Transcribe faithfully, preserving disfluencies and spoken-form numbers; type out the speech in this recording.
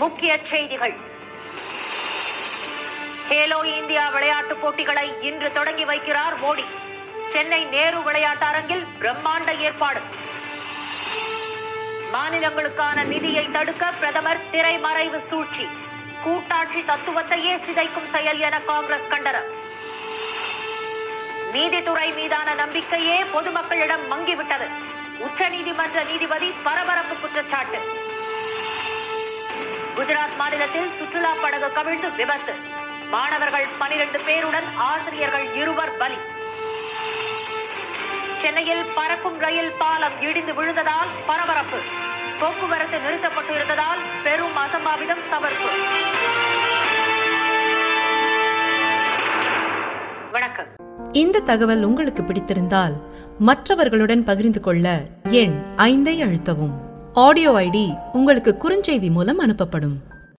முக்கிய செய்திகள். Halo India விளையாட்டுப் போட்டிகளை இன்று தொடங்கி வைக்கிறார் மோடி. சென்னை நேரு விளையாட்டு அரங்கில் பிரம்மாண்ட ஏற்பாடு. மாநிலங்களுக்கான நிதியை தடுக்க பிரதமர் திரைமறைவு சூழ்ச்சி. கூட்டாட்சி தத்துவத்தையே சிதைக்கும் செயல் என காங்கிரஸ் கண்டனம். நீதித்துறை மீதான நம்பிக்கையே பொதுமக்களிடம் மங்கிவிட்டது. உச்சநீதிமன்ற நீதிபதி பரபரப்பு குற்றச்சாட்டு. குஜராத் மாநிலத்தில் சுற்றுலா படகு கவிழ்ந்து விபத்து. மாணவர்கள் பனிரெண்டு பேருடன் ஆசிரியர்கள் இருவர் பலி. சென்னையில் பறக்கும் ரயில் பாலம் இடிந்து விழுந்ததால் பரபரப்பு. போக்குவரத்து நிறுத்தப்பட்டிருந்ததால் பெரும் அசம்பாவிதம் தவிர்ப்பு. வணக்கம். இந்த தகவல் உங்களுக்கு பிடித்திருந்தால் மற்றவர்களுடன் பகிர்ந்து கொள்ள எண் ஐந்தை அழுத்தவும். ஆடியோ ஐடி உங்களுக்கு குறுஞ்செய்தி மூலம் அனுப்பப்படும்.